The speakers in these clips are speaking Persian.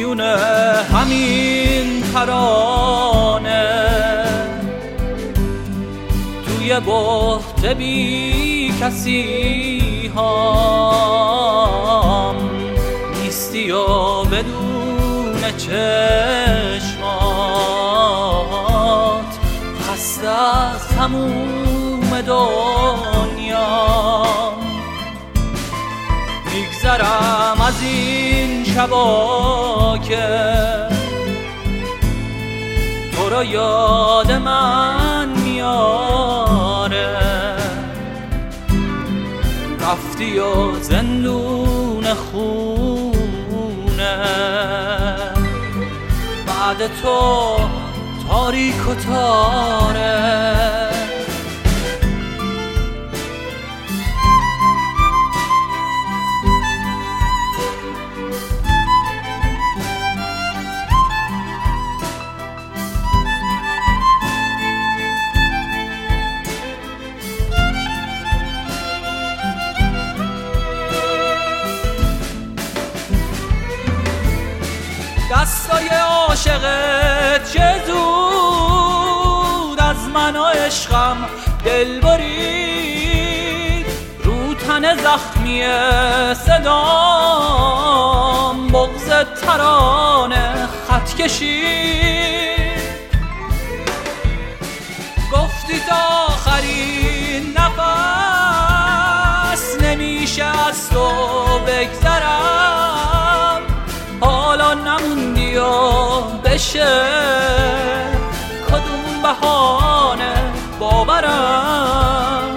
میونه همین ترانه توی بحت بی کسی هام نیستی و بدون چشمات خسته از تموم دنیا میگذرم از این شبا که تو رو یاد من میاره رفتی و زندون خونه بعد تو تاریک و تاره دستای عاشقت چه زود از من و عشقم دل برید رو تن زخمی صدام بغض ترانه خط کشید گفتی تا آخرین نفس نمیشه از تو بگذرم حالا نموندی و بشه کدوم بهانه باورم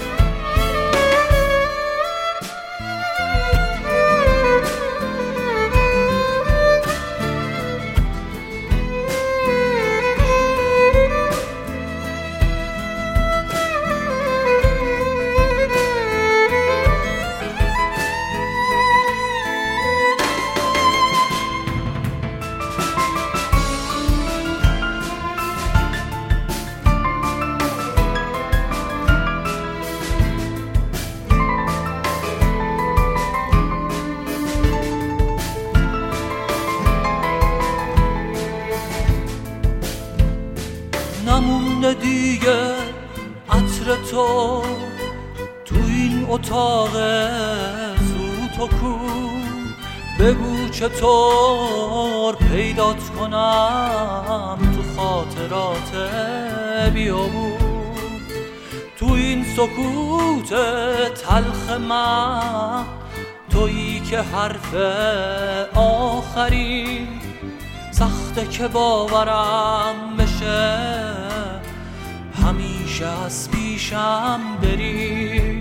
نمونده دیگه عطر تو این اتاق سوت و کو بگو چطور پیدات کنم تو خاطرات بیابون تو این سکوت تلخ من تویی که حرف آخری سخته که باورم بشه همیشه از پیشم بری